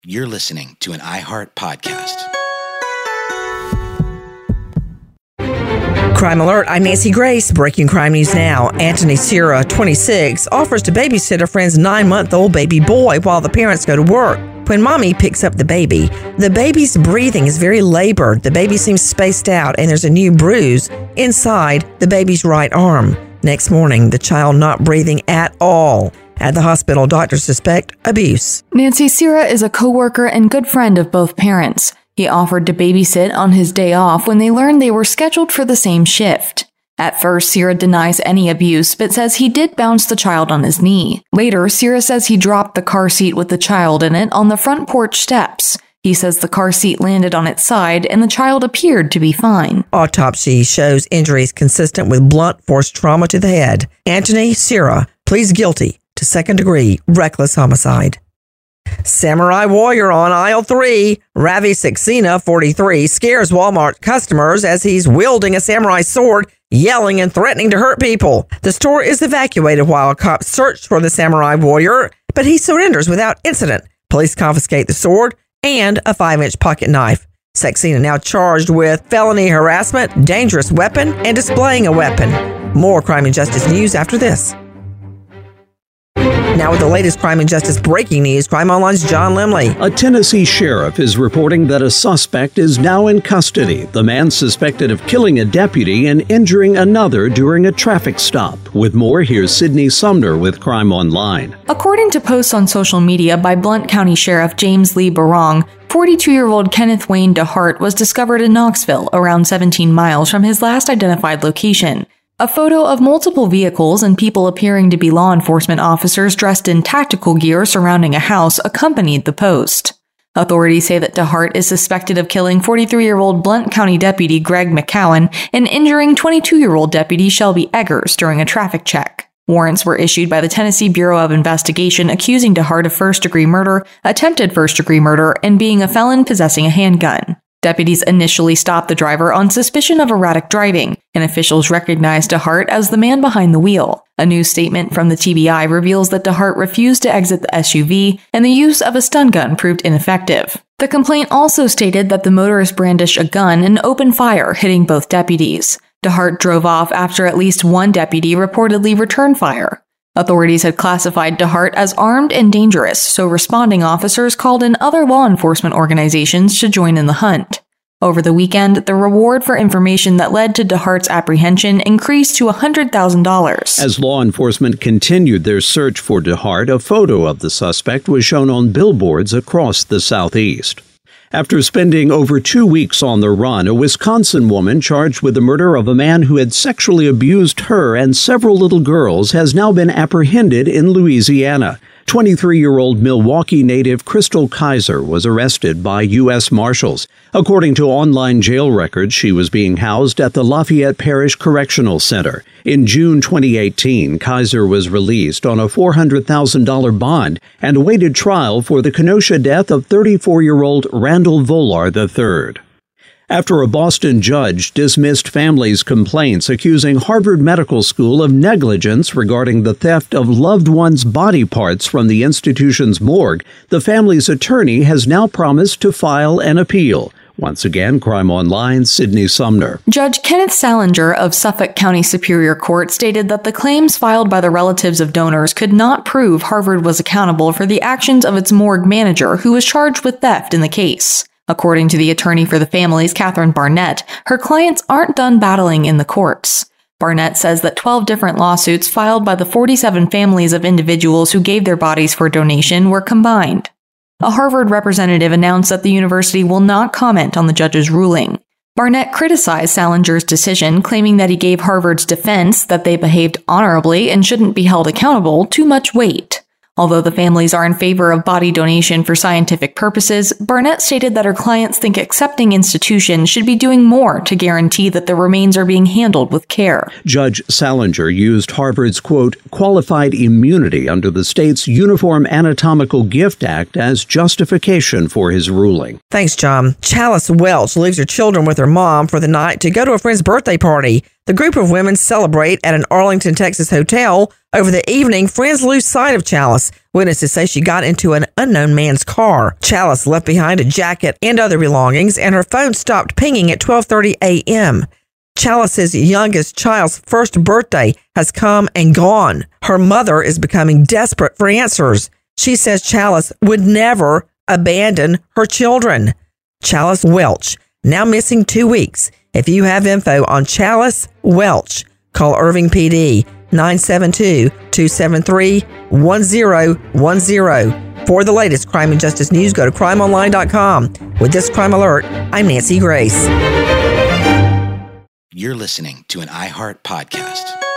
You're listening to an iHeart podcast. Crime Alert, I'm Nancy Grace. Breaking crime news now. Anthony Sierra, 26, offers to babysit a friend's 9-month-old baby boy while the parents go to work. When mommy picks up the baby's breathing is very labored. The baby seems spaced out and there's a new bruise inside the baby's right arm. Next morning, the child not breathing at all. At the hospital, doctors suspect abuse. Nancy Sierra is a co-worker and good friend of both parents. He offered to babysit on his day off when they learned they were scheduled for the same shift. At first, Sierra denies any abuse, but says he did bounce the child on his knee. Later, Sierra says he dropped the car seat with the child in it on the front porch steps. He says the car seat landed on its side and the child appeared to be fine. Autopsy shows injuries consistent with blunt force trauma to the head. Anthony Sierra pleads guilty to second-degree reckless homicide. Samurai warrior on aisle 3, Ravi Saxena, 43, scares Walmart customers as he's wielding a samurai sword, yelling and threatening to hurt people. The store is evacuated while cops search for the samurai warrior, but he surrenders without incident. Police confiscate the sword and a 5-inch pocket knife. Saxena now charged with felony harassment, dangerous weapon, and displaying a weapon. More crime and justice news after this. Now with the latest crime and justice breaking news, Crime Online's John Limley. A Tennessee sheriff is reporting that a suspect is now in custody. The man suspected of killing a deputy and injuring another during a traffic stop. With more, here's Sydney Sumner with Crime Online. According to posts on social media by Blount County Sheriff James Lee Barong, 42-year-old Kenneth Wayne DeHart was discovered in Knoxville, around 17 miles from his last identified location. A photo of multiple vehicles and people appearing to be law enforcement officers dressed in tactical gear surrounding a house accompanied the post. Authorities say that DeHart is suspected of killing 43-year-old Blount County Deputy Greg McCowan and injuring 22-year-old Deputy Shelby Eggers during a traffic check. Warrants were issued by the Tennessee Bureau of Investigation accusing DeHart of first-degree murder, attempted first-degree murder, and being a felon possessing a handgun. Deputies initially stopped the driver on suspicion of erratic driving, and officials recognized DeHart as the man behind the wheel. A new statement from the TBI reveals that DeHart refused to exit the SUV, and the use of a stun gun proved ineffective. The complaint also stated that the motorist brandished a gun and opened fire, hitting both deputies. DeHart drove off after at least one deputy reportedly returned fire. Authorities had classified DeHart as armed and dangerous, so responding officers called in other law enforcement organizations to join in the hunt. Over the weekend, the reward for information that led to DeHart's apprehension increased to $100,000. As law enforcement continued their search for DeHart, a photo of the suspect was shown on billboards across the Southeast. After spending over 2 weeks on the run, a Wisconsin woman charged with the murder of a man who had sexually abused her and several little girls has now been apprehended in Louisiana. 23-year-old Milwaukee native Crystal Kaiser was arrested by U.S. Marshals. According to online jail records, she was being housed at the Lafayette Parish Correctional Center. In June 2018, Kaiser was released on a $400,000 bond and awaited trial for the Kenosha death of 34-year-old Randall Volar III. After a Boston judge dismissed families' complaints accusing Harvard Medical School of negligence regarding the theft of loved ones' body parts from the institution's morgue, the family's attorney has now promised to file an appeal. Once again, Crime Online's Sydney Sumner. Judge Kenneth Salinger of Suffolk County Superior Court stated that the claims filed by the relatives of donors could not prove Harvard was accountable for the actions of its morgue manager, who was charged with theft in the case. According to the attorney for the families, Catherine Barnett, her clients aren't done battling in the courts. Barnett says that 12 different lawsuits filed by the 47 families of individuals who gave their bodies for donation were combined. A Harvard representative announced that the university will not comment on the judge's ruling. Barnett criticized Salinger's decision, claiming that he gave Harvard's defense that they behaved honorably and shouldn't be held accountable too much weight. Although the families are in favor of body donation for scientific purposes, Barnett stated that her clients think accepting institutions should be doing more to guarantee that the remains are being handled with care. Judge Salinger used Harvard's, quote, qualified immunity under the state's Uniform Anatomical Gift Act as justification for his ruling. Thanks, John. Chalice Welch leaves her children with her mom for the night to go to a friend's birthday party. The group of women celebrate at an Arlington, Texas hotel. Over the evening, friends lose sight of Chalice. Witnesses say she got into an unknown man's car. Chalice left behind a jacket and other belongings, and her phone stopped pinging at 12:30 a.m. Chalice's youngest child's first birthday has come and gone. Her mother is becoming desperate for answers. She says Chalice would never abandon her children. Chalice Welch, now missing 2 weeks. If you have info on Chalice Welch, call Irving PD 972-273-1010. For the latest crime and justice news, go to crimeonline.com. With this crime alert, I'm Nancy Grace. You're listening to an iHeart podcast.